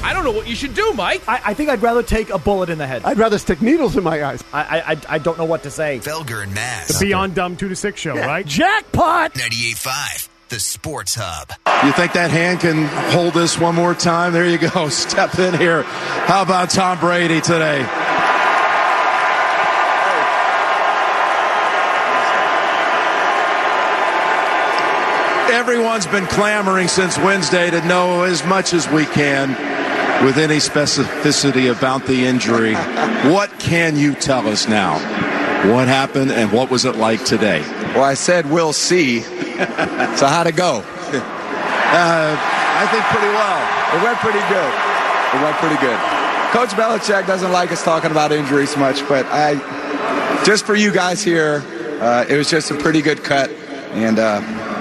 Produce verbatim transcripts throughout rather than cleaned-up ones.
I don't know what you should do, Mike. I, I think I'd rather take a bullet in the head. I'd rather stick needles in my eyes. I I, I don't know what to say. Felger and Mazz. The Beyond Dumb two to six show, yeah. right? Jackpot! ninety-eight point five, the Sports Hub. You think that hand can hold this one more time? There you go. Step in here. How about Tom Brady today? Everyone's been clamoring since Wednesday to know as much as we can with any specificity about the injury. What can you tell us now? What happened and what was it like today? Well, I said we'll see. So how'd it go? Uh, I think pretty well. It went pretty good. It went pretty good. Coach Belichick doesn't like us talking about injuries much, but I, just for you guys here, uh, it was just a pretty good cut, and uh,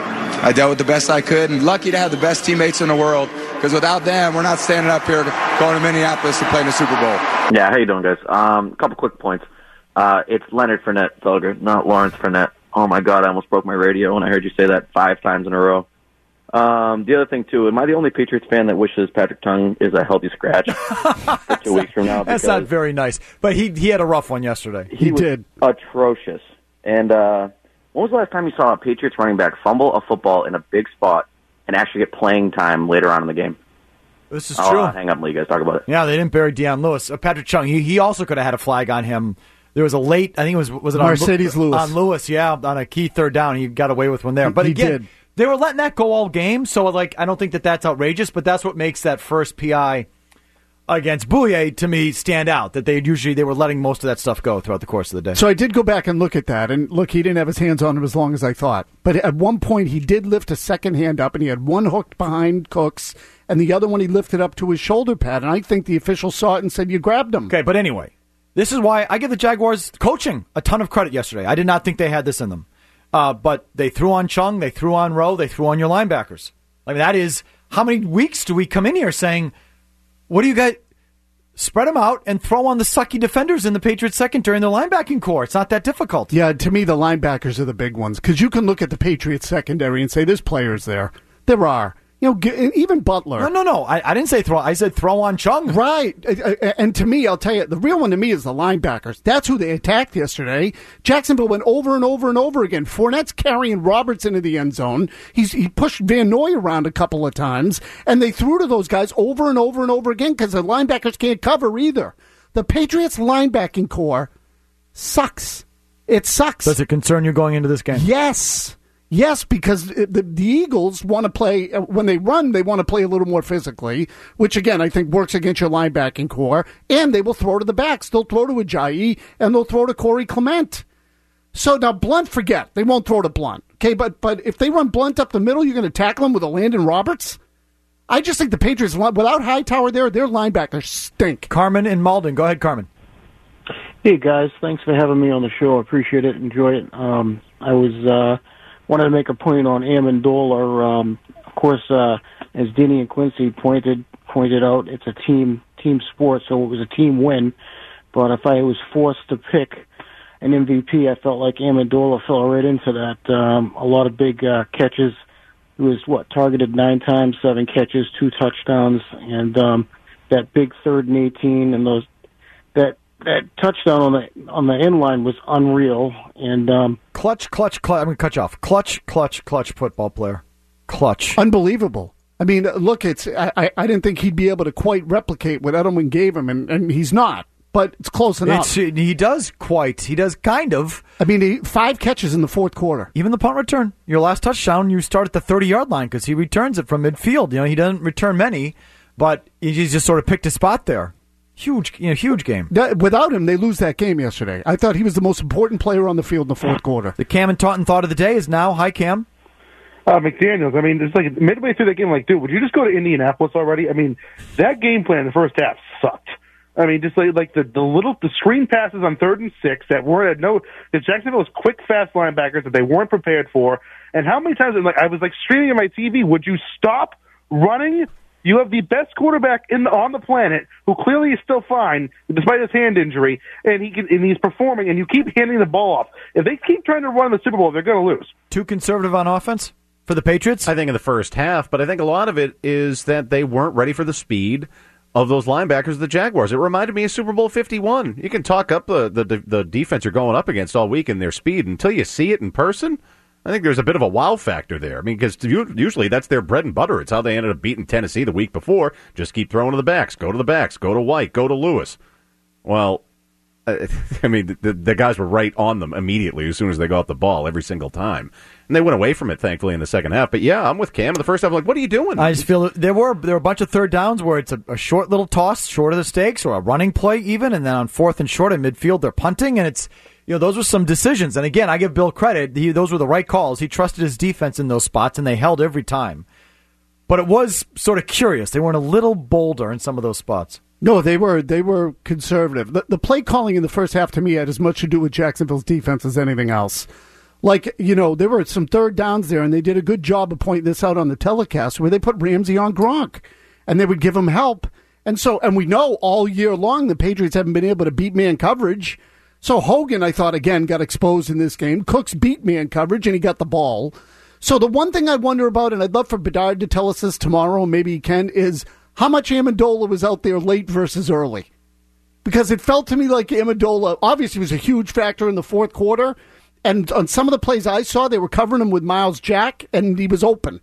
I dealt with the best I could, and lucky to have the best teammates in the world, because without them, we're not standing up here going to Minneapolis to play in the Super Bowl. Yeah, how you doing, guys? Um, a couple quick points. Uh, it's Leonard Fournette, Felger, not Lawrence Fournette. Oh, my God, I almost broke my radio when I heard you say that five times in a row. Um, the other thing, too, am I the only Patriots fan that wishes Patrick Tongue is a healthy scratch for two weeks from now? That's not very nice. But he he had a rough one yesterday. He, he was did. atrocious. And uh, when was the last time you saw a Patriots running back fumble a football in a big spot and actually get playing time later on in the game? This is I'll, true. Uh, hang up and let you guys talk about it. Yeah, they didn't bury Deion Lewis. Uh, Patrick Chung, he, he also could have had a flag on him. There was a late, I think it was, was it on Mercedes Lewis. On Lewis, yeah, on a key third down. He got away with one there. But he again, did. They were letting that go all game, so like I don't think that that's outrageous, but that's what makes that first P I against Bouye, to me, stand out, that they usually they were letting most of that stuff go throughout the course of the day. So I did go back and look at that, and look, he didn't have his hands on him as long as I thought. But at one point, he did lift a second hand up, and he had one hooked behind Cooks, and the other one he lifted up to his shoulder pad, and I think the official saw it and said, you grabbed him. Okay, but anyway, this is why I give the Jaguars coaching a ton of credit yesterday. I did not think they had this in them. Uh, but they threw on Chung, they threw on Rowe, they threw on your linebackers. I mean, that is, how many weeks do we come in here saying, what do you guys, spread them out and throw on the sucky defenders in the Patriots secondary and the linebacking core. It's not that difficult. Yeah, to me, the linebackers are the big ones, because you can look at the Patriots secondary and say, there's players there. There are. You know, even Butler. No, no, no. I, I didn't say throw. I said throw on Chung. Right. And to me, I'll tell you, the real one to me is the linebackers. That's who they attacked yesterday. Jacksonville went over and over and over again. Fournette's carrying Roberts into the end zone. He's He pushed Van Noy around a couple of times, and they threw to those guys over and over and over again because the linebackers can't cover either. The Patriots linebacking core sucks. It sucks. Does it concern you going into this game? Yes. Yes, because the, the Eagles want to play, when they run, they want to play a little more physically, which, again, I think works against your linebacking core, and they will throw to the backs. They'll throw to Ajayi, and they'll throw to Corey Clement. So now Blunt, forget. They won't throw to Blunt. Okay, but but if they run Blunt up the middle, you're going to tackle him with a Landon Roberts? I just think the Patriots, without Hightower there, their linebackers stink. Carmen and Malden. Go ahead, Carmen. Hey, guys. Thanks for having me on the show. I appreciate it. Enjoy it. Um, I was... Uh, wanted to make a point on Amendola. Um, of course, uh, as Denny and Quincy pointed pointed out, it's a team team sport, so it was a team win. But if I was forced to pick an M V P, I felt like Amendola fell right into that. Um, a lot of big uh, catches. He was, what, targeted nine times, seven catches, two touchdowns, and um, that big third and eighteen, and those that that touchdown on the on the end line was unreal. And um, clutch, clutch, clutch. I'm going to cut you off. Clutch, clutch, clutch. Football player, clutch, unbelievable. I mean, look, it's I, I didn't think he'd be able to quite replicate what Edelman gave him, and, and he's not. But it's close enough. It's, he does quite. He does kind of. I mean, he, five catches in the fourth quarter. Even the punt return. Your last touchdown, you start at the thirty-yard line because he returns it from midfield. You know, he doesn't return many, but he's just sort of picked a spot there. Huge, you know, huge game. Without him, they lose that game yesterday. I thought he was the most important player on the field in the fourth quarter. The Cam and Taunton thought of the day is now. Hi, Cam. Uh, McDaniels, I mean, it's like midway through the game, like, dude, would you just go to Indianapolis already? I mean, that game plan in the first half sucked. I mean, just like, like the, the little the screen passes on third and six that weren't no the Jacksonville's quick, fast linebackers that they weren't prepared for. And how many times like I was like streaming on my T V, would you stop running? You have the best quarterback in the, on the planet, who clearly is still fine despite his hand injury, and he can, and he's performing. And you keep handing the ball off. If they keep trying to run the Super Bowl, they're going to lose. Too conservative on offense for the Patriots? I think in the first half, but I think a lot of it is that they weren't ready for the speed. of those linebackers of the Jaguars. It reminded me of Super Bowl fifty-one. You can talk up the, the, the defense you're going up against all week and their speed until you see it in person. I think there's a bit of a wow factor there. I mean, because usually that's their bread and butter. It's how they ended up beating Tennessee the week before. Just keep throwing to the backs. Go to the backs. Go to White. Go to Lewis. Well, I mean, the, the guys were right on them immediately as soon as they got the ball every single time. And they went away from it, thankfully, in the second half. But, yeah, I'm with Cam. In the first half, I'm like, what are you doing? I just feel there were there were a bunch of third downs where it's a, a short little toss, short of the stakes, or a running play even, and then on fourth and short in midfield, they're punting, and it's, you know, those were some decisions. And, again, I give Bill credit. He, those were the right calls. He trusted his defense in those spots, and they held every time. But it was sort of curious. They weren't a little bolder in some of those spots. No, they were they were conservative. The, the play calling in the first half to me had as much to do with Jacksonville's defense as anything else. Like, you know, there were some third downs there, and they did a good job of pointing this out on the telecast where they put Ramsey on Gronk, and they would give him help. And so, and we know all year long the Patriots haven't been able to beat man coverage. So Hogan, I thought, again, got exposed in this game. Cooks beat man coverage, and he got the ball. So the one thing I wonder about, and I'd love for Bedard to tell us this tomorrow, and maybe he can, is how much Amendola was out there late versus early. Because it felt to me like Amendola obviously was a huge factor in the fourth quarter, and on some of the plays I saw, they were covering him with Miles Jack, and he was open.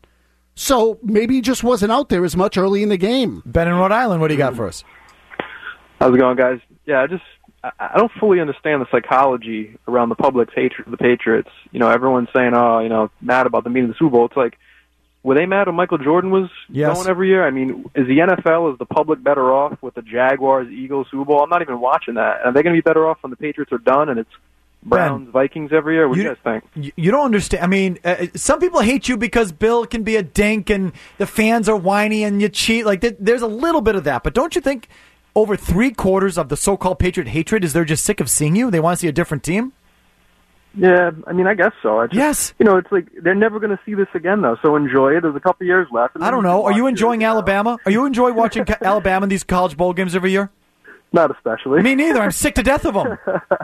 So maybe he just wasn't out there as much early in the game. Ben in Rhode Island, what do you got for us? How's it going, guys? Yeah, I just I, I don't fully understand the psychology around the public's hatred of the Patriots. You know, everyone's saying, oh, you know, mad about them beating the Super Bowl. It's like, were they mad when Michael Jordan was yes. going every year? I mean, is the N F L, is the public better off with the Jaguars, Eagles, Super Bowl? I'm not even watching that. Are they going to be better off when the Patriots are done and it's Browns, Ben, Vikings every year? What you, do you guys think? You don't understand. I mean, uh, some people hate you because Bill can be a dink and the fans are whiny and you cheat. Like, th- there's a little bit of that. But don't you think over three quarters of the so-called Patriot hatred is they're just sick of seeing you? They want to see a different team? Yeah, I mean, I guess so. I just, yes. You know, it's like they're never going to see this again, though, so enjoy it. There's a couple years left. I don't know. Are you enjoying Alabama? Are you enjoying watching Alabama in these college bowl games every year? Not especially. Me neither. I'm sick to death of them.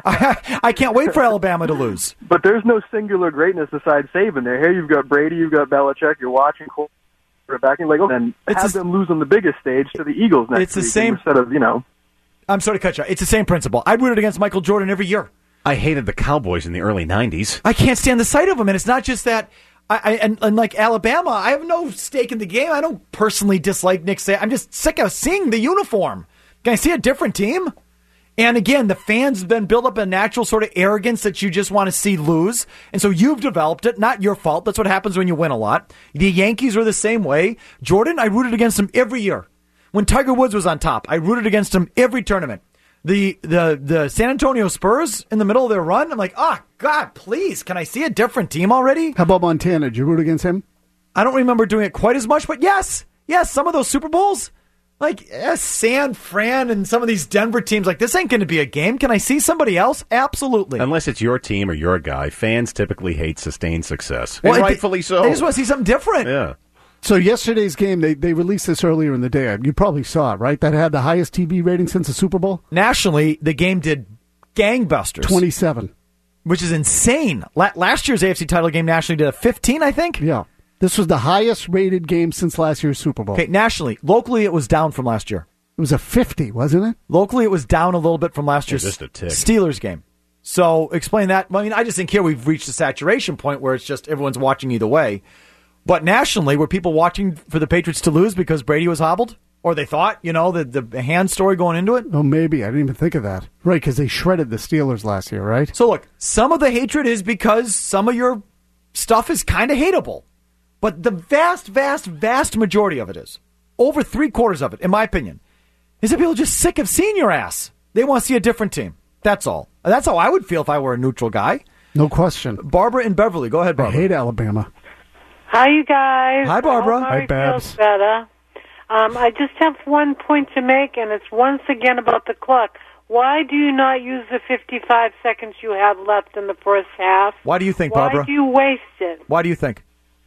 I, I can't wait for Alabama to lose. But there's no singular greatness besides Saban there. Here you've got Brady, you've got Belichick, you're watching quarterback, and like, oh, and it's have a, them lose on the biggest stage to the Eagles next it's the week same, instead of, you know. I'm sorry to cut you. It's the same principle. I rooted against Michael Jordan every year. I hated the Cowboys in the early nineties. I can't stand the sight of them, and it's not just that. I, I and, and like Alabama, I have no stake in the game. I don't personally dislike Nick Saban. I'm just sick of seeing the uniform. Can I see a different team? And again, the fans have been built up a natural sort of arrogance that you just want to see lose. And so you've developed it. Not your fault. That's what happens when you win a lot. The Yankees were the same way. Jordan, I rooted against him every year. When Tiger Woods was on top, I rooted against him every tournament. The the the San Antonio Spurs in the middle of their run, I'm like, oh, God, please, can I see a different team already? How about Montana? Did you root against him? I don't remember doing it quite as much, but yes, yes, some of those Super Bowls, like eh, San Fran and some of these Denver teams, like, this ain't going to be a game. Can I see somebody else? Absolutely. Unless it's your team or your guy, fans typically hate sustained success. Well, and rightfully so. They just want to see something different. Yeah. So yesterday's game, they, they released this earlier in the day. You probably saw it, right? That had the highest T V rating since the Super Bowl? Nationally, the game did gangbusters. twenty-seven. Which is insane. La- last year's A F C title game nationally did a fifteen, I think? Yeah. This was the highest rated game since last year's Super Bowl. Okay, nationally. Locally, it was down from last year. It was a fifty, wasn't it? Locally, it was down a little bit from last year's just a tick. Steelers game. So explain that. I mean, I just think here we've reached a saturation point where it's just everyone's watching either way. But nationally, were people watching for the Patriots to lose because Brady was hobbled? Or they thought, you know, the, the hand story going into it? Oh, maybe. I didn't even think of that. Right, because they shredded the Steelers last year, right? So, look, some of the hatred is because some of your stuff is kind of hateable. But the vast, vast, vast majority of it is, over three quarters of it, in my opinion, is that people are just sick of seeing your ass. They want to see a different team. That's all. That's how I would feel if I were a neutral guy. No question. Barbara in Beverly. Go ahead, Barbara. I hate Alabama. Hi, you guys. Hi, Barbara. Hi, Babs. Better. Um, I just have one point to make, and it's once again about the clock. Why do you not use the fifty-five seconds you have left in the first half? Why do you think, Why Barbara? Why do you waste it? Why do you think?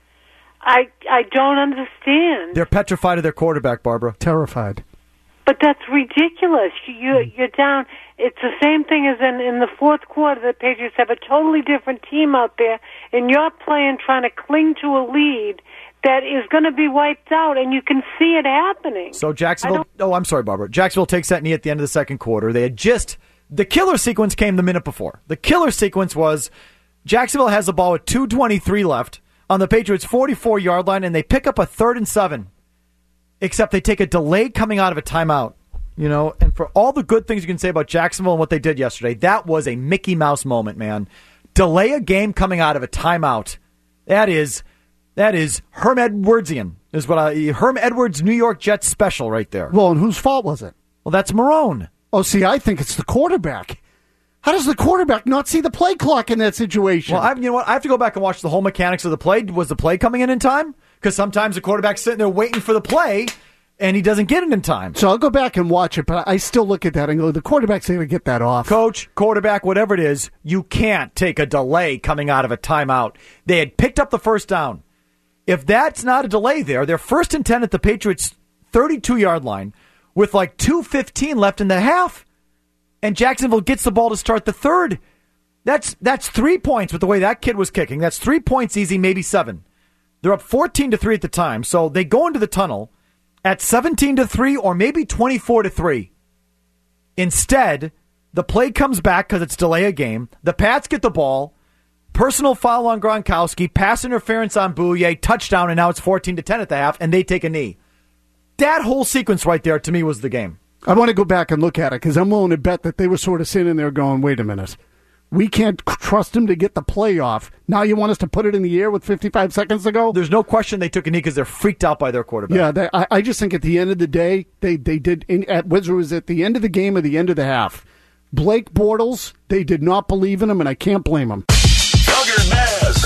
I I don't understand. They're petrified of their quarterback, Barbara. Terrified. But that's ridiculous. You, you're down. It's the same thing as in, in the fourth quarter. The Patriots have a totally different team out there, and you're playing trying to cling to a lead that is going to be wiped out, and you can see it happening. So Jacksonville, oh, I'm sorry, Barbara. Jacksonville takes that knee at the end of the second quarter. They had just, the killer sequence came the minute before. The killer sequence was Jacksonville has the ball with two twenty-three left on the Patriots' forty-four-yard line, and they pick up a third and seven, except they take a delay coming out of a timeout. You know, and for all the good things you can say about Jacksonville and what they did yesterday, that was a Mickey Mouse moment, man. Delay a game coming out of a timeout. That is... That is Herm Edwardsian, is what I, Herm Edwards New York Jets special right there. Well, and whose fault was it? Well, that's Marone. Oh, see, I think it's the quarterback. How does the quarterback not see the play clock in that situation? Well, I, you know what? I have to go back and watch the whole mechanics of the play. Was the play coming in in time? Because sometimes the quarterback's sitting there waiting for the play, and he doesn't get it in time. So I'll go back and watch it, but I still look at that and go, the quarterback's going to get that off. Coach, quarterback, whatever it is, you can't take a delay coming out of a timeout. They had picked up the first down. If that's not a delay there, they're first and ten at the Patriots' thirty-two-yard line with like two fifteen left in the half, and Jacksonville gets the ball to start the third. That's that's three points with the way that kid was kicking. That's three points easy, maybe seven. They're up fourteen to three at the time, so they go into the tunnel at seventeen to three or maybe twenty-four to three. Instead, the play comes back because it's delay a game. The Pats get the ball. Personal foul on Gronkowski, pass interference on Bouye, touchdown, and now it's fourteen to ten at the half, and they take a knee. That whole sequence right there, to me, was the game. I want to go back and look at it, because I'm willing to bet that they were sort of sitting there going, wait a minute, we can't trust him to get the play off. Now you want us to put it in the air with fifty-five seconds to go? There's no question they took a knee because they're freaked out by their quarterback. Yeah, they, I, I just think at the end of the day, they, they did, in, at whether it was at the end of the game or the end of the half, Blake Bortles, they did not believe in him, and I can't blame them. Felger and Maz,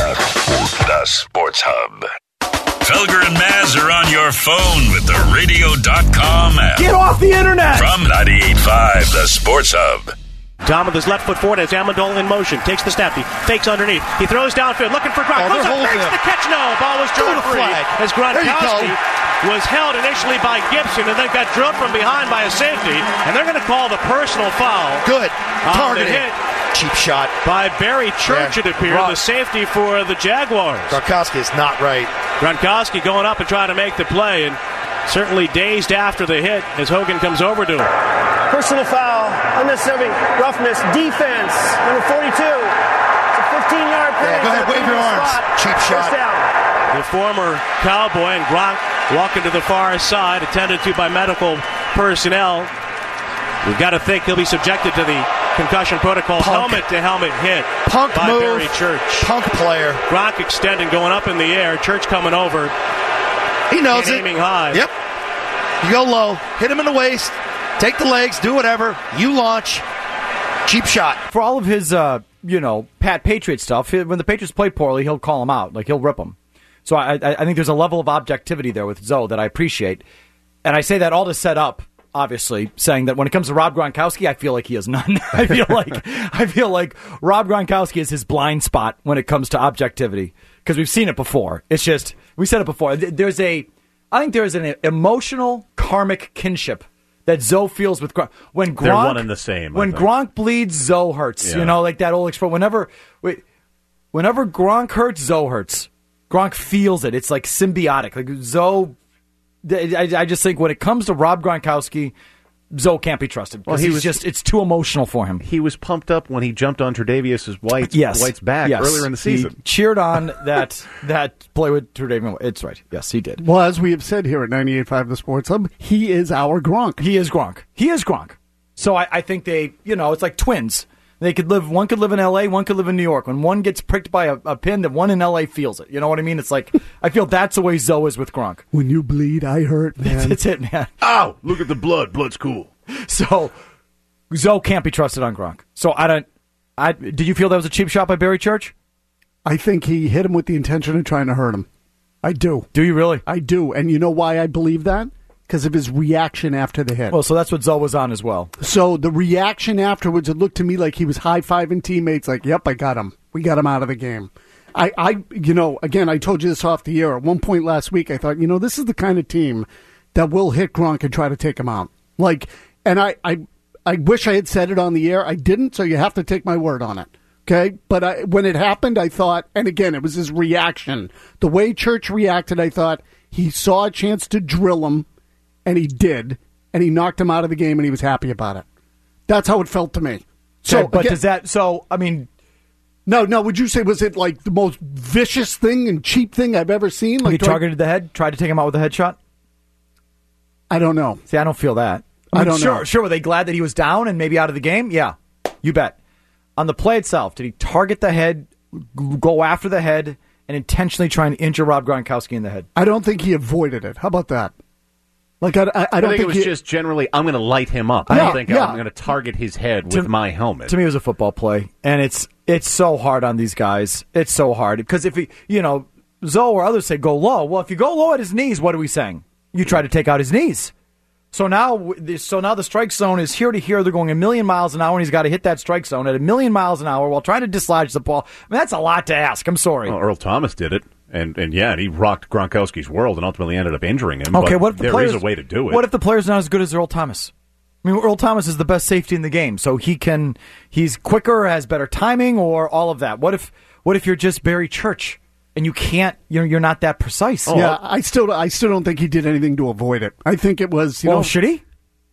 the Sports Hub. Felger and Maz are on your phone with the radio dot com app. Get off the internet! From ninety-eight point five, the Sports Hub. Tom with his left foot forward as Amendola in motion. Takes the snap. He fakes underneath. He throws downfield looking for Gronk. Oh, Goes up, makes the catch. No, ball was drawn free. As Gronkowski was held initially by Gibson and then got drilled from behind by a safety. And they're going to call the personal foul. Good. Targeting. Hit cheap shot. By Barry Church, yeah. it appeared, Gronk. The safety for the Jaguars. Gronkowski is not right. Gronkowski going up and trying to make the play, and certainly dazed after the hit as Hogan comes over to him. Personal foul, unnecessary roughness, defense, number forty-two. It's a fifteen-yard penalty. Yeah, go ahead, wave your arms. Spot. Cheap shot. First down. The former Cowboy and Gronk walking to the far side, attended to by medical personnel. We've got to think he'll be subjected to the concussion protocol. Punk. Helmet-to-helmet hit Punk by move. Barry Church. Punk player. Gronk extending, going up in the air. Church coming over. He knows and it. Aiming high. Yep. You go low. Hit him in the waist. Take the legs. Do whatever. You launch. Cheap shot. For all of his, uh, you know, Pat Patriot stuff, when the Patriots play poorly, he'll call them out. Like, he'll rip them. So I, I, I think there's a level of objectivity there with Zoe that I appreciate. And I say that all to set up, obviously, saying that when it comes to Rob Gronkowski, I feel like he has none. I feel like I feel like Rob Gronkowski is his blind spot when it comes to objectivity, because we've seen it before. It's just, we said it before. There's a, I think there's an emotional karmic kinship that Zoe feels with Gronk. When Gronk, they're one and the same. When Gronk bleeds, Zoe hurts. Yeah. You know, like that old expression. Whenever, whenever Gronk hurts, Zoe hurts. Gronk feels it. It's like symbiotic. Like Zoe. I, I just think when it comes to Rob Gronkowski, Zoe can't be trusted. Well, he he's was just, it's too emotional for him. He was pumped up when he jumped on Tre'Davious White's, yes. White's back yes. earlier in the season. He cheered on that that play with Tre'Davious. It's right. Yes, he did. Well, as we have said here at ninety-eight point five The Sports Hub, he is our Gronk. He is Gronk. He is Gronk. So I, I think they, you know, it's like twins. They could live. One could live in L A. One could live in New York. When one gets pricked by a, a pin, the one in L A feels it. You know what I mean? It's like I feel that's the way Zoe is with Gronk. When you bleed, I hurt, man. That's it, man. Ow! Look at the blood. Blood's cool. So Zoe can't be trusted on Gronk. So I don't. I did you feel that was a cheap shot by Barry Church? I think he hit him with the intention of trying to hurt him. I do. Do you really? I do. And you know why I believe that? Because of his reaction after the hit. Well, so that's what Zoe was on as well. So the reaction afterwards, it looked to me like he was high-fiving teammates like, yep, I got him. We got him out of the game. I, I, you know, again, I told you this off the air. At one point last week, I thought, you know, this is the kind of team that will hit Gronk and try to take him out. Like, and I, I, I wish I had said it on the air. I didn't, so you have to take my word on it. Okay, but I, when it happened, I thought, and again, it was his reaction. The way Church reacted, I thought he saw a chance to drill him, and he did, and he knocked him out of the game, and he was happy about it. That's how it felt to me. So, Okay, but again- does that? So I mean, no, no. Would you say was it like the most vicious thing and cheap thing I've ever seen? Like he do I- targeted the head, tried to take him out with a headshot. I don't know. See, I don't feel that. I mean, don't sure, know. Sure, were they glad that he was down and maybe out of the game? Yeah, you bet. On the play itself, did he target the head, g- go after the head, and intentionally try and injure Rob Gronkowski in the head? I don't think he avoided it. How about that? Like I, I, I I, don't think, it was he, just generally, I'm going to light him up. I Yeah, don't think yeah. I'm going to target his head To- with my helmet. To me, it was a football play, and it's it's so hard on these guys. It's so hard because if he, you know, Zoe or others say go low. Well, if you go low at his knees, what are we saying? You try to take out his knees. So now, so now the strike zone is here to here. They're going a million miles an hour, and he's got to hit that strike zone at a million miles an hour while trying to dislodge the ball. I mean, that's a lot to ask. I'm sorry. Well, Earl Thomas did it, and, and yeah, and he rocked Gronkowski's world and ultimately ended up injuring him. Okay, but what if the there players, is a way to do it. What if the player's not as good as Earl Thomas? I mean, Earl Thomas is the best safety in the game, so he can he's quicker, has better timing, or all of that. What if what if you're just Barry Church and you can't you're you're not that precise? yeah, I still, I still don't think he did anything to avoid it. I think it was, you well, know, should he?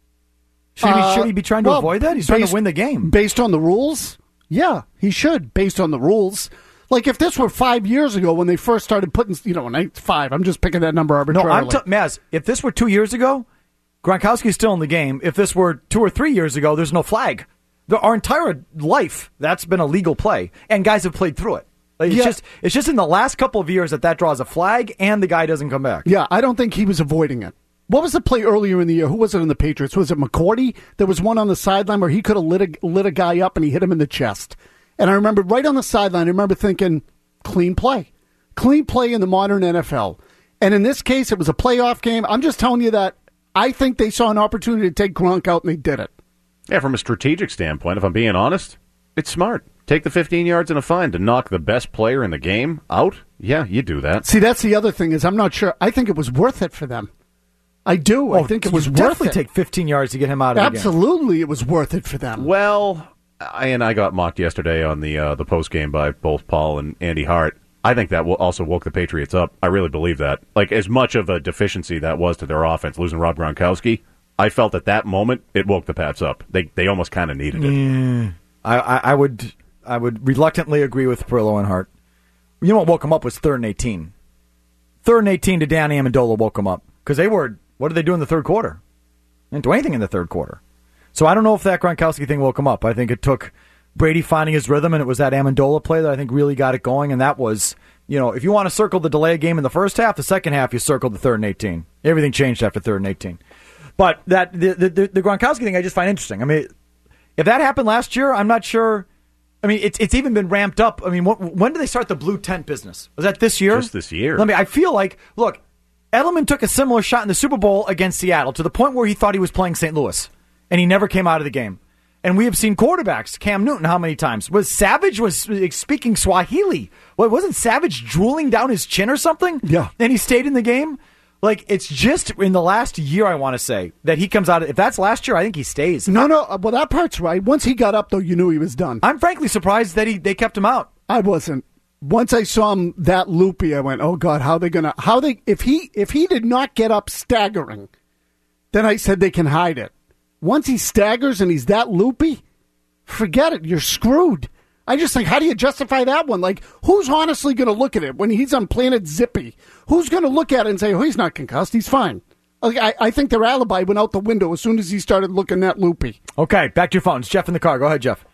Should, he, Uh, should he be trying to well, avoid that? He's trying based- to win the game. Based on the rules? Yeah, he should, based on the rules. Like, if this were five years ago when they first started putting, you know, when I, five, I'm just picking that number No, arbitrarily. I'm t- Maz. If this were two years ago, Gronkowski's still in the game. If this were two or three years ago, there's no flag. The, our entire life, that's been a legal play, and guys have played through it. Like, it's Yeah. just it's just in the last couple of years that that draws a flag, and the guy doesn't come back. Yeah, I don't think he was avoiding it. What was the play earlier in the year? Who was it in the Patriots? Was it McCourty? There was one on the sideline where he could have lit a, lit a guy up and he hit him in the chest. And I remember right on the sideline, I remember thinking, clean play. Clean play in the modern N F L. And in this case, it was a playoff game. I'm just telling you that I think they saw an opportunity to take Gronk out and they did it. Yeah, from a strategic standpoint, if I'm being honest, it's smart. Take the fifteen yards and a fine to knock the best player in the game out. Yeah, you do that. See, that's the other thing is I'm not sure. I think it was worth it for them. I do. I think it was you worth definitely it. take fifteen yards to get him out of the game. Absolutely, it was worth it for them. Well, I, and I got mocked yesterday on the uh, the post game by both Paul and Andy Hart. I think that will also woke the Patriots up. I really believe that. Like, as much of a deficiency that was to their offense, losing Rob Gronkowski, I felt at that moment it woke the Pats up. They they almost kind of needed it. Yeah. I, I, I would I would reluctantly agree with Perillo and Hart. You know what woke him up was third and eighteen. Third and eighteen to Dan Amendola woke him up because they were. What did they do in the third quarter? They didn't do anything in the third quarter. So I don't know if that Gronkowski thing woke him up. I think it took Brady finding his rhythm, and it was that Amendola play that I think really got it going. And that was, you know, if you want to circle the delay game in the first half, the second half you circled the third and eighteen. Everything changed after third and eighteen. But that the the, the, the Gronkowski thing I just find interesting. I mean, if that happened last year, I'm not sure. I mean, it's it's even been ramped up. I mean, what, when did they start the blue tent business? Was that this year? Just this year. Let me. I feel like, look, Edelman took a similar shot in the Super Bowl against Seattle to the point where he thought he was playing Saint Louis, and he never came out of the game. And we have seen quarterbacks, Cam Newton, how many times? Was Savage was speaking Swahili? What, wasn't Savage drooling down his chin or something? Yeah. And he stayed in the game? Like, it's just in the last year, I want to say, that he comes out. If that's last year, I think he stays. No, no. uh, Well, that part's right. Once he got up, though, you knew he was done. I'm frankly surprised that he they kept him out. I wasn't. Once I saw him that loopy, I went, "Oh God, how they gonna? How they? If he if he did not get up staggering, then I said they can hide it. Once he staggers and he's that loopy, forget it. You're screwed." I just think, how do you justify that one? Like, who's honestly going to look at it when he's on Planet Zippy? Who's going to look at it and say, "Oh, he's not concussed. He's fine." Like, I, I think their alibi went out the window as soon as he started looking that loopy. Okay, back to your phones. Jeff in the car. Go ahead, Jeff.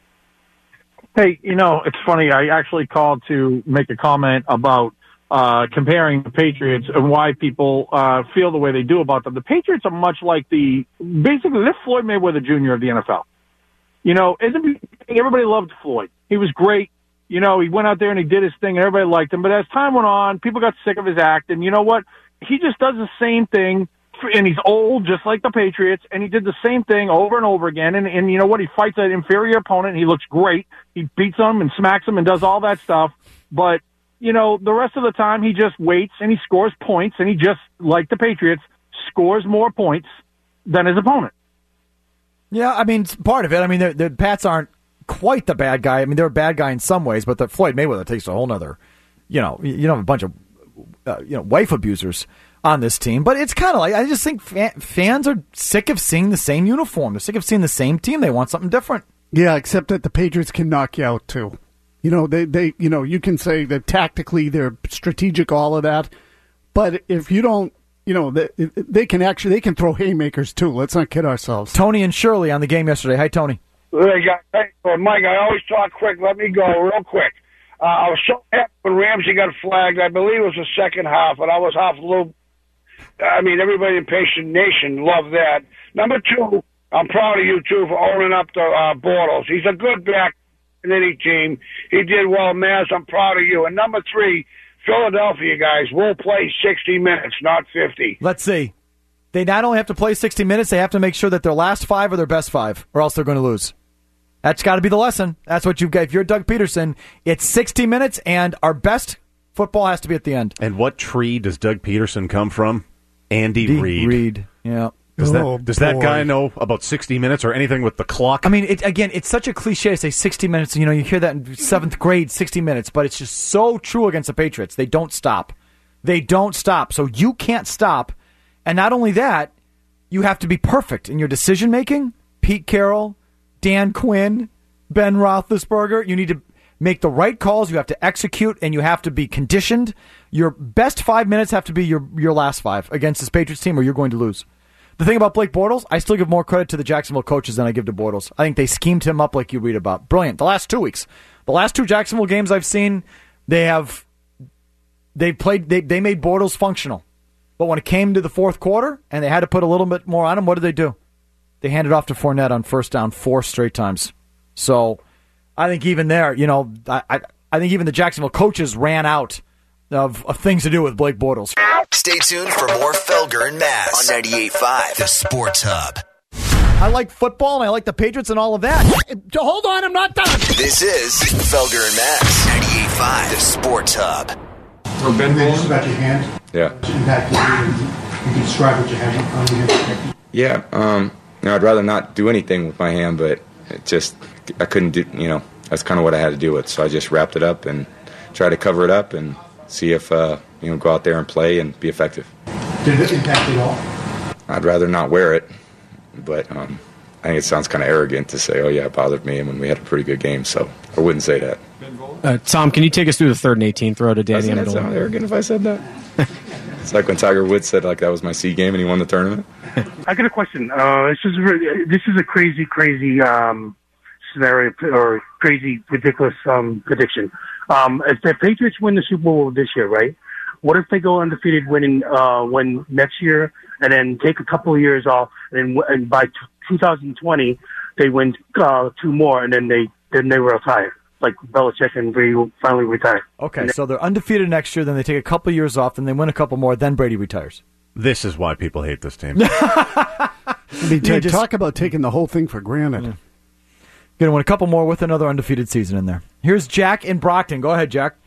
Hey, you know, it's funny. I actually called to make a comment about uh, comparing the Patriots and why people uh, feel the way they do about them. The Patriots are much like the, basically, they're Floyd Mayweather Junior of the N F L. You know, isn't everybody loved Floyd. He was great. You know, he went out there and he did his thing and everybody liked him. But as time went on, people got sick of his act. And you know what? He just does the same thing. And he's old, just like the Patriots, and he did the same thing over and over again. And, and you know what? He fights an inferior opponent, and he looks great. He beats them and smacks them and does all that stuff. But, you know, the rest of the time, he just waits, and he scores points, and he just, like the Patriots, scores more points than his opponent. Yeah, I mean, it's part of it. I mean, the, the Pats aren't quite the bad guy. I mean, they're a bad guy in some ways, but the Floyd Mayweather takes a whole nother, you know, you don't have a bunch of, uh, you know, wife abusers on this team. But it's kind of like, I just think fa- fans are sick of seeing the same uniform. They're sick of seeing the same team. They want something different. Yeah, except that the Patriots can knock you out, too. You know, they, they you know, you can say that tactically they're strategic, all of that. But if you don't, you know, they, they can actually, they can throw haymakers, too. Let's not kid ourselves. Tony and Shirley on the game yesterday. Hi, Tony. Hey, guys. Hey, Mike, I always talk quick. Let me go real quick. Uh, I was so happy when Ramsey got flagged. I believe it was the second half, and I was half a little. I mean, everybody in Patient Nation loved that. Number two, I'm proud of you, too, for owning up to uh, Bortles. He's a good back in any team. He did well, Maz. I'm proud of you. And number three, Philadelphia guys will play sixty minutes, not fifty. Let's see. They not only have to play sixty minutes, they have to make sure that their last five are their best five, or else they're going to lose. That's got to be the lesson. That's what you've got. If you're Doug Peterson, it's sixty minutes, and our best football has to be at the end. And what tree does Doug Peterson come from? Andy D- Reid. Reid, yeah. Does, Oh, that, does that boy. guy know about sixty minutes or anything with the clock? I mean, it, again, it's such a cliche to say sixty minutes. You know, you hear that in seventh grade, sixty minutes, but it's just so true against the Patriots. They don't stop. They don't stop. So you can't stop. And not only that, you have to be perfect in your decision-making. Pete Carroll, Dan Quinn, Ben Roethlisberger. You need to make the right calls. You have to execute, and you have to be conditioned. Your best five minutes have to be your, your last five against this Patriots team, or you're going to lose. The thing about Blake Bortles, I still give more credit to the Jacksonville coaches than I give to Bortles. I think they schemed him up like you read about. Brilliant. The last two weeks. The last two Jacksonville games I've seen, they have they played they, they made Bortles functional. But when it came to the fourth quarter and they had to put a little bit more on him, what did they do? They handed off to Fournette on first down four straight times. So I think even there, you know, I I, I think even the Jacksonville coaches ran out of, of things to do with Blake Bortles. Stay tuned for more Felger and Mazz on ninety-eight point five, The Sports Hub. I like football, and I like the Patriots and all of that. Hold on, I'm not done. This is Felger and Mazz, ninety-eight point five, The Sports Hub. So Ben, this is about your hand. Yeah. Impact you can describe what you have on your hand. Yeah. Um, you know, I'd rather not do anything with my hand, but it just I couldn't do. You know, that's kind of what I had to do with. So I just wrapped it up and tried to cover it up and see if uh, you know go out there and play and be effective. Did it impact you at all? I'd rather not wear it, but um, I think it sounds kind of arrogant to say, "Oh yeah, it bothered me," when we had a pretty good game. So I wouldn't say that. Uh, Tom, can you take us through the third and eighteen throw to Danny Doesn't that sound Amendola? arrogant if I said that? It's like when Tiger Woods said like that was my C game and he won the tournament. I got a question. Uh, this is re- this is a crazy, crazy um, scenario or crazy, ridiculous um, prediction. Um, if the Patriots win the Super Bowl this year, right? What if they go undefeated, winning uh, win next year, and then take a couple of years off, and, and by t- two thousand twenty they win uh, two more, and then they then they retire, like Belichick and Brady will finally retire. Okay, And so they're undefeated next year, then they take a couple of years off, then they win a couple more, then Brady retires. This is why people hate this team. I mean, Yeah, t- just- talk about taking the whole thing for granted. Going to win a couple more with another undefeated season in there. Here's Jack in Brockton. Go ahead, Jack.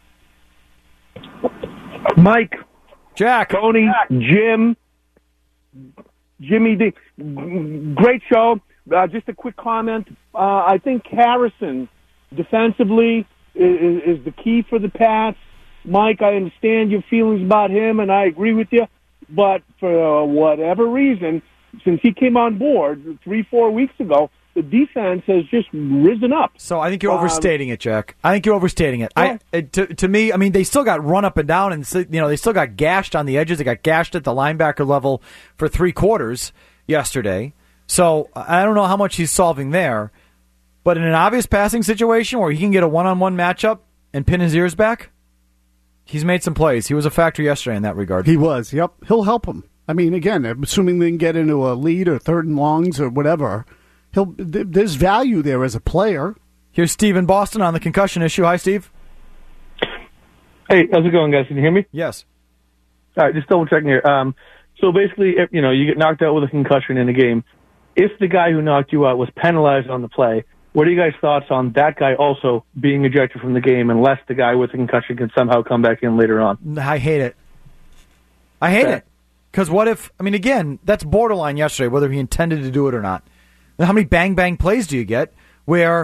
Mike, Jack, Tony, Jim, Jimmy D. Great show. Uh, just a quick comment. Uh, I think Harrison defensively is, is the key for the Pats. Mike, I understand your feelings about him, and I agree with you. But for uh, whatever reason, since he came on board three, four weeks ago, the defense has just risen up. So I think you're Um, overstating it, Jack. I think you're overstating it. I it, to, to me, I mean, they still got run up and down, and so- you know they still got gashed on the edges. They got gashed at the linebacker level for three quarters yesterday. So I don't know how much he's solving there, but in an obvious passing situation where he can get a one-on-one matchup and pin his ears back, he's made some plays. He was a factor yesterday in that regard. He was, yep. He'll help him. I mean, again, assuming they can get into a lead or third and longs or whatever, he'll. th- there's value there as a player. Here's Steve in Boston on the concussion issue. Hi, Steve. Hey, how's it going, guys? Can you hear me? Yes. All right, just double checking here. Um, so basically, if, you know, you get knocked out with a concussion in a game. If the guy who knocked you out was penalized on the play, what are you guys' thoughts on that guy also being ejected from the game unless the guy with the concussion can somehow come back in later on? I hate it. I hate it. Because what if, I mean, again, that's borderline yesterday, whether he intended to do it or not. How many bang-bang plays do you get where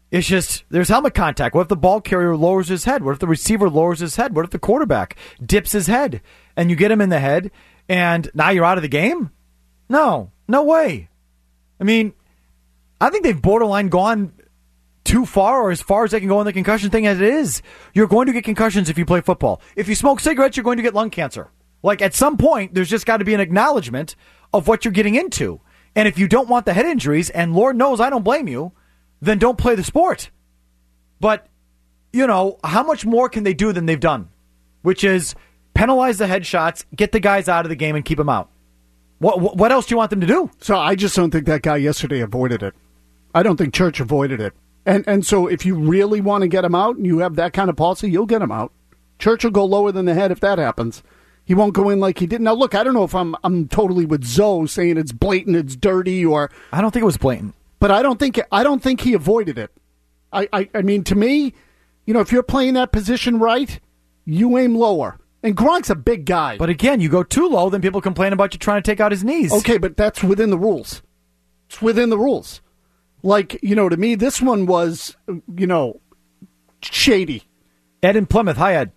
It's just, there's helmet contact. What if the ball carrier lowers his head? What if the receiver lowers his head? What if the quarterback dips his head? And you get him in the head, and now you're out of the game? No. No way. I mean, I think they've borderline gone too far, or as far as they can go on the concussion thing as it is. You're going to get concussions if you play football. If you smoke cigarettes, you're going to get lung cancer. Like, at some point, there's just got to be an acknowledgement of what you're getting into. And if you don't want the head injuries, and Lord knows I don't blame you, then don't play the sport. But, you know, how much more can they do than they've done? Which is penalize the headshots, get the guys out of the game, and keep them out. What what else do you want them to do? So I just don't think that guy yesterday avoided it. I don't think Church avoided it. And and so if you really want to get him out and you have that kind of policy, you'll get him out. Church will go lower than the head if that happens. He won't go in like he did. Now, look, I don't know if I'm I'm totally with Zoe saying it's blatant, it's dirty, or I don't think it was blatant. But I don't think I don't think he avoided it. I, I, I mean, to me, you know, if you're playing that position right, you aim lower. And Gronk's a big guy. But again, you go too low, then people complain about you trying to take out his knees. Okay, but that's within the rules. It's within the rules. Like, you know, to me, this one was, you know, shady. Ed in Plymouth. Hi, Ed.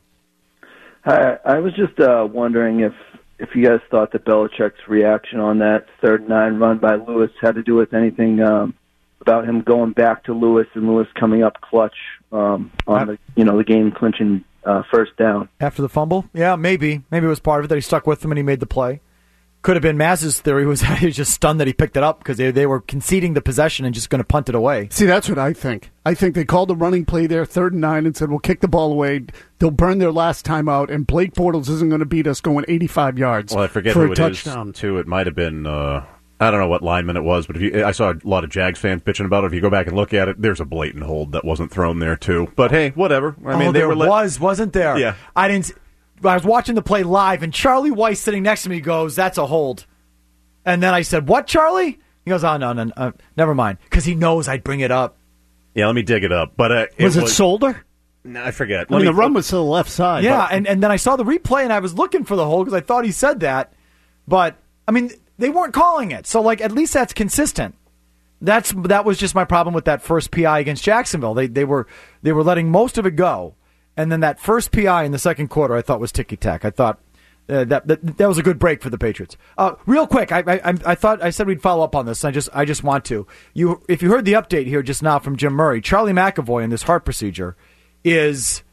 Hi. I was just uh, wondering if, if you guys thought that Belichick's reaction on that third and nine run by Lewis had to do with anything um, about him going back to Lewis and Lewis coming up clutch um, on the, you know, the game clinching uh, first down. After the fumble? Yeah, maybe. Maybe it was part of it that he stuck with him and he made the play. Could have been Maz's theory was he was just stunned that he picked it up because they, they were conceding the possession and just going to punt it away. See, that's what I think. I think they called a running play there, third and nine, and said, we'll kick the ball away. They'll burn their last time out, and Blake Bortles isn't going to beat us going eighty-five yards well, I forget for who a it touchdown. Is, too. It might have been, uh, I don't know what lineman it was, but if you, I saw a lot of Jags fans bitching about it. If you go back and look at it, there's a blatant hold that wasn't thrown there, too. But, hey, whatever. I mean, oh, they there were let- was, wasn't there? Yeah. I didn't. I was watching the play live, and Charlie Weiss sitting next to me goes, that's a hold. And then I said, what, Charlie? He goes, oh, no, no, no uh, never mind, because he knows I'd bring it up. Yeah, let me dig it up. But uh, it was it was, Solder? No, I forget. I mean, the run was to the left side. Yeah, but. and, and then I saw the replay, and I was looking for the hold because I thought he said that. But, I mean, they weren't calling it. So, like, at least that's consistent. That's That was just my problem with that first P I against Jacksonville. They they were they were letting most of it go. And then that first P I in the second quarter I thought was ticky-tack. I thought uh, that, that that was a good break for the Patriots. Uh, real quick, I, I I thought I said we'd follow up on this. I just I just want to. You if you heard the update here just now from Jim Murray, Charlie McAvoy in this heart procedure is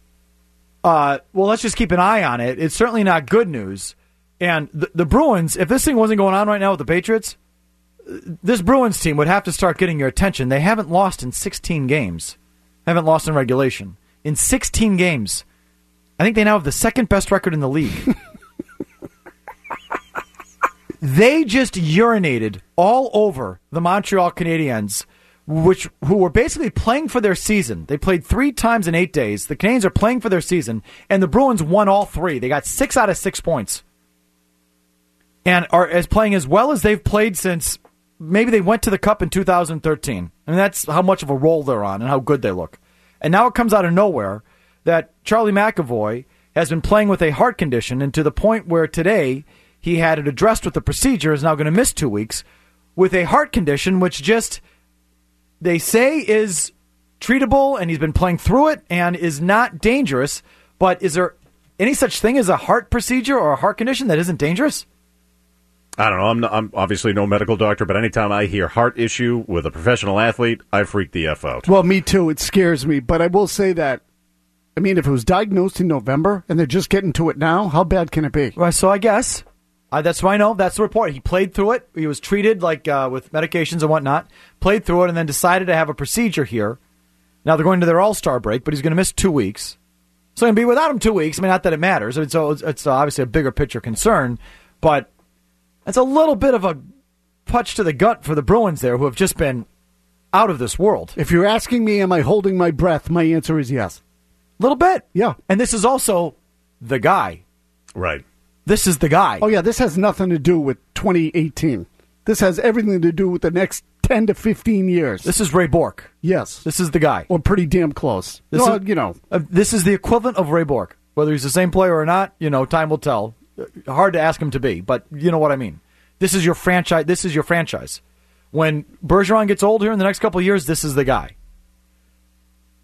uh well, let's just keep an eye on it. It's certainly not good news. And the, the Bruins, if this thing wasn't going on right now with the Patriots, this Bruins team would have to start getting your attention. They haven't lost in sixteen games. Haven't lost in regulation. In sixteen games. I think they now have the second best record in the league. They just urinated all over the Montreal Canadiens, which who were basically playing for their season. They played three times in eight days. The Canadiens are playing for their season, and the Bruins won all three. They got six out of six points. And are as playing as well as they've played since maybe they went to the Cup in two thousand thirteen. I mean, that's how much of a roll they're on and how good they look. And now it comes out of nowhere that Charlie McAvoy has been playing with a heart condition, and to the point where today he had it addressed with the procedure, is now going to miss two weeks with a heart condition, which just they say is treatable, and he's been playing through it and is not dangerous. But is there any such thing as a heart procedure or a heart condition that isn't dangerous? I don't know. I'm, not, I'm obviously no medical doctor, but anytime I hear heart issue with a professional athlete, I freak the F out. Well, me too. It scares me. But I will say that, I mean, if it was diagnosed in November and they're just getting to it now, how bad can it be? Well, so I guess. Uh, that's what I know. That's the report. He played through it. He was treated like uh, with medications and whatnot, played through it, and then decided to have a procedure here. Now they're going to their All-Star break, but he's going to miss two weeks. So he'll be without him two weeks. I mean, not that it matters. It's, it's obviously a bigger picture concern, but it's a little bit of a punch to the gut for the Bruins there, who have just been out of this world. If you're asking me, am I holding my breath, my answer is yes. A little bit. Yeah. And this is also the guy. Right. This is the guy. Oh, yeah, this has nothing to do with twenty eighteen. This has everything to do with the next ten to fifteen years. This is Ray Bork. Yes. This is the guy. Or pretty damn close. This no, is, you know. Uh, this is the equivalent of Ray Bork. Whether he's the same player or not, you know, time will tell. Hard to ask him to be, but you know what I mean. This is your franchise. This is your franchise. When Bergeron gets old here in the next couple of years, this is the guy.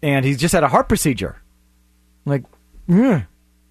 and he's just had a heart procedure. Like, mm.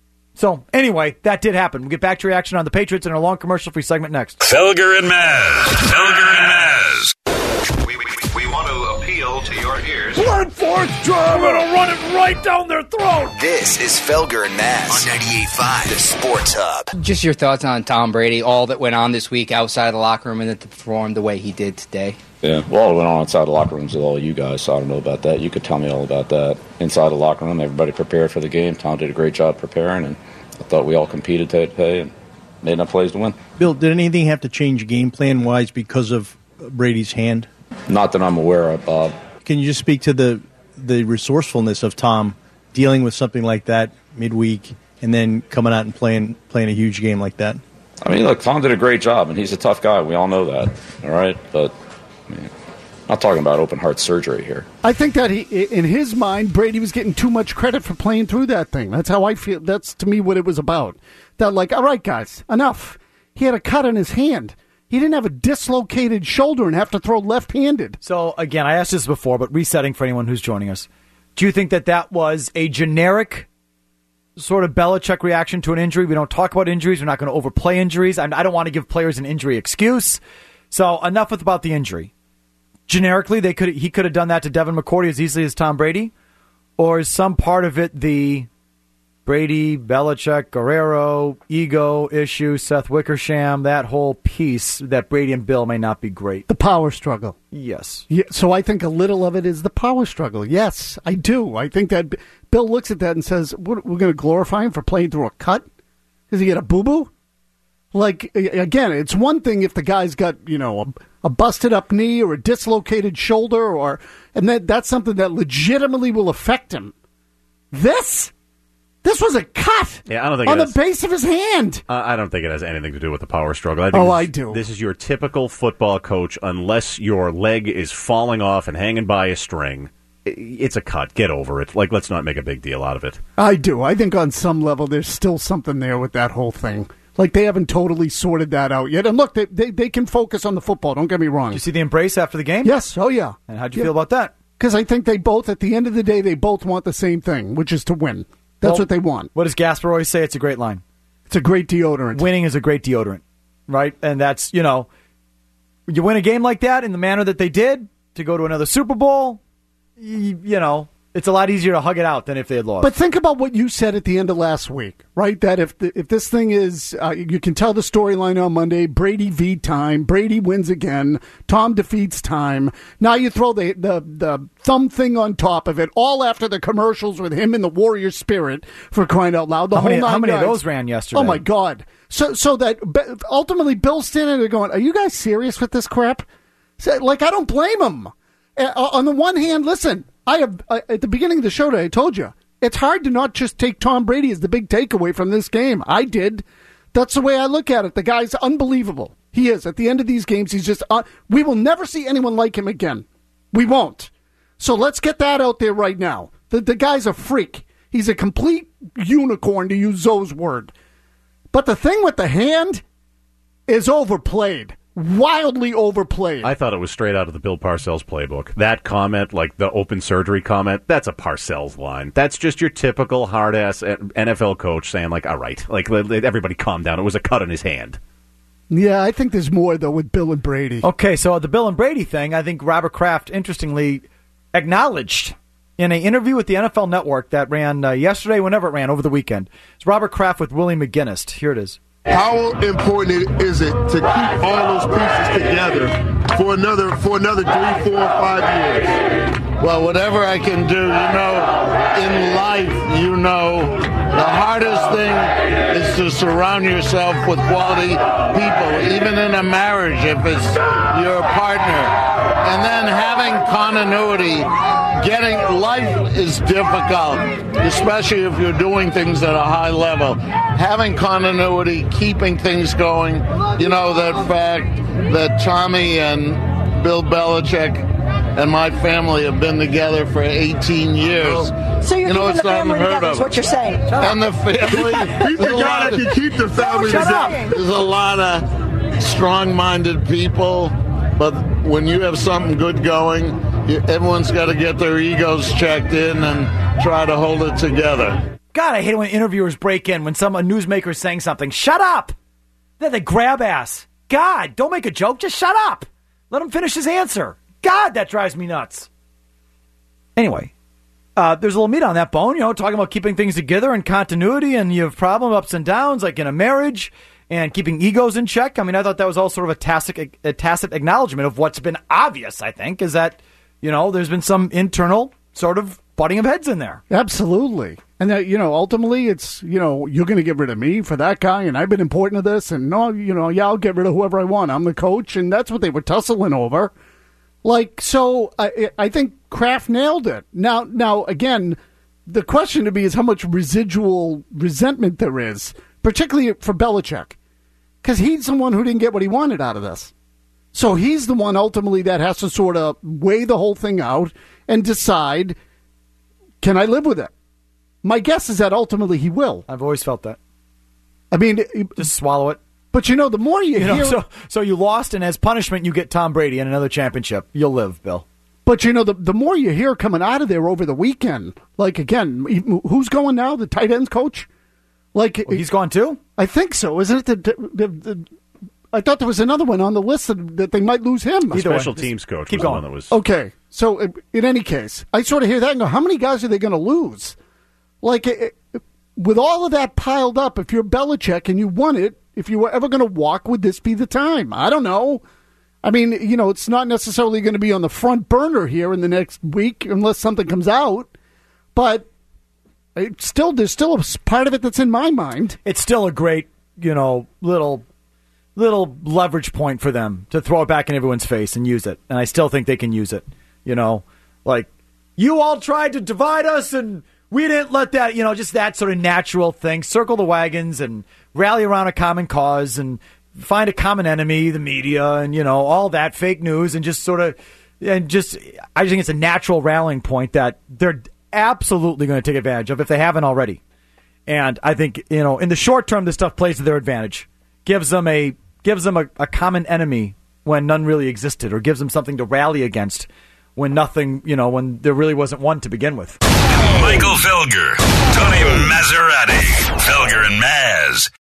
So, anyway, that did happen. We'll get back to reaction on the Patriots in our long commercial-free segment next. Felger and Maz. Felger and Maz. We, we, we want to appeal to your ears. One fourth drive, and I'll run it right down their throat. This is Felger and Maz on ninety-eight point five, the Sports Hub. Just your thoughts on Tom Brady, all that went on this week outside of the locker room and that to perform the way he did today. Yeah, well, it went on outside the locker rooms with all you guys, so I don't know about that. You could tell me all about that. Inside the locker room, everybody prepared for the game. Tom did a great job preparing, and I thought we all competed today and made enough plays to win. Bill, did anything have to change game plan-wise because of Brady's hand? Not that I'm aware of, Bob. Can you just speak to the the resourcefulness of Tom dealing with something like that midweek and then coming out and playing playing a huge game like that? I mean, look, Tom did a great job, and he's a tough guy. We all know that, all right? But I mean, I'm not talking about open heart surgery here. I think that he, in his mind, Brady was getting too much credit for playing through that thing. That's how I feel. That's, to me, what it was about. That, like, all right, guys, enough. He had a cut in his hand. He didn't have a dislocated shoulder and have to throw left-handed. So, again, I asked this before, but resetting for anyone who's joining us. Do you think that that was a generic sort of Belichick reaction to an injury? We don't talk about injuries. We're not going to overplay injuries. I don't want to give players an injury excuse. So, enough with about the injury. Generically, they could he could have done that to Devin McCourty as easily as Tom Brady? Or is some part of it the Brady, Belichick, Guerrero, ego issue, Seth Wickersham, that whole piece that Brady and Bill may not be great? The power struggle. Yes. Yeah, so I think a little of it is the power struggle. Yes, I do. I think that Bill looks at that and says, we're, we're going to glorify him for playing through a cut? Does he get a boo-boo? Like, again, it's one thing if the guy's got, you know, a, a busted up knee or a dislocated shoulder, or and that that's something that legitimately will affect him. This? This was a cut yeah, I don't think on it the has, base of his hand. Uh, I don't think it has anything to do with the power struggle. I think Oh, this, I do. This is your typical football coach, unless your leg is falling off and hanging by a string. It's a cut. Get over it. Like, let's not make a big deal out of it. I do. I think on some level there's still something there with that whole thing. Like, they haven't totally sorted that out yet. And look, they they, they can focus on the football. Don't get me wrong. Did you see the embrace after the game? Yes. Oh, yeah. And how'd you yeah. feel about that? Because I think they both, at the end of the day, they both want the same thing, which is to win. That's Well, what they want. What does Gasper always say? It's a great line. It's a great deodorant. Winning is a great deodorant, right? And that's, you know, you win a game like that in the manner that they did to go to another Super Bowl, you, you know, it's a lot easier to hug it out than if they had lost. But think about what you said at the end of last week, right? That if the, if this thing is, uh, you can tell the storyline on Monday, Brady v. Time, Brady wins again, Tom defeats Time. Now you throw the, the, the thumb thing on top of it, all after the commercials with him in the Warrior spirit, for crying out loud. The how whole many, nine how many of yards. those ran yesterday? Oh, my God. So, so that ultimately Bill's standing there going, are you guys serious with this crap? So, like, I don't blame him. Uh, on the one hand, listen, I have uh, at the beginning of the show today, I told you, it's hard to not just take Tom Brady as the big takeaway from this game. I did. That's the way I look at it. The guy's unbelievable. He is. At the end of these games, he's just, uh, we will never see anyone like him again. We won't. So let's get that out there right now. The, the guy's a freak. He's a complete unicorn, to use Zoe's word. But the thing with the hand is overplayed. Wildly overplayed. I thought it was straight out of the Bill Parcells playbook. That comment, like the open surgery comment, that's a Parcells line. That's just your typical hard-ass N F L coach saying, like, all right, like, everybody calm down. It was a cut in his hand. Yeah, I think there's more, though, with Bill and Brady. Okay, so the Bill and Brady thing, I think Robert Kraft, interestingly, acknowledged in an interview with the N F L Network that ran uh, yesterday, whenever it ran, over the weekend. It's Robert Kraft with Willie McGinnis. Here it is. How important is it to keep all those pieces together for another for another three, four, five years? Well, whatever I can do, you know, in life, you know, the hardest thing is to surround yourself with quality people, even in a marriage, if it's your partner. And then having continuity, getting, life is difficult, especially if you're doing things at a high level. Having continuity, keeping things going, you know, that fact that Tommy and Bill Belichick and my family have been together for eighteen years. So you're you know, keeping the family together, is what you're saying. And the family. He's the guy that can keep the family together. There's a lot of strong-minded people, but when you have something good going, everyone's got to get their egos checked in and try to hold it together. God, I hate it when interviewers break in when some a newsmaker is saying something. Shut up! Then they grab ass. God, don't make a joke. Just shut up. Let him finish his answer. God, that drives me nuts. Anyway, uh, there's a little meat on that bone, you know, talking about keeping things together and continuity, and you have problem ups and downs, like in a marriage, and keeping egos in check. I mean, I thought that was all sort of a tacit, a tacit acknowledgement of what's been obvious, I think, is that, you know, there's been some internal sort of butting of heads in there. Absolutely. And that, you know, ultimately it's, you know, you're going to get rid of me for that guy, and I've been important to this, and no, you know, yeah, I'll get rid of whoever I want. I'm the coach, and that's what they were tussling over. Like, so I, I think Kraft nailed it. Now, now again, the question to me is how much residual resentment there is, particularly for Belichick, because he's the one who didn't get what he wanted out of this. So he's the one ultimately that has to sort of weigh the whole thing out and decide, can I live with it? My guess is that ultimately he will. I've always felt that. I mean, just swallow it. But you know, the more you, you hear, know, so so you lost, and as punishment, you get Tom Brady and another championship. You'll live, Bill. But you know, the the more you hear coming out of there over the weekend, like again, who's going now? The tight ends coach? Like well, he's gone too. I think so. Isn't it? The, the, the, I thought there was another one on the list that, that they might lose him. The special teams coach Keep was going. the one that was okay. So in any case, I sort of hear that and go, how many guys are they going to lose? Like, it, it, with all of that piled up, if you're Belichick and you won it, if you were ever going to walk, would this be the time? I don't know. I mean, you know, it's not necessarily going to be on the front burner here in the next week unless something comes out. But it still, there's still a part of it that's in my mind. It's still a great, you know, little little leverage point for them to throw it back in everyone's face and use it. And I still think they can use it. You know, like, you all tried to divide us and we didn't let that, you know, just that sort of natural thing. Circle the wagons and rally around a common cause and find a common enemy, the media, and, you know, all that fake news, and just sort of, and just, I just think it's a natural rallying point that they're absolutely going to take advantage of if they haven't already. And I think, you know, in the short term, this stuff plays to their advantage. Gives them a, gives them a, a common enemy when none really existed, or gives them something to rally against when nothing, you know, when there really wasn't one to begin with. Michael Felger, Tony Maserati, Felger and Maz.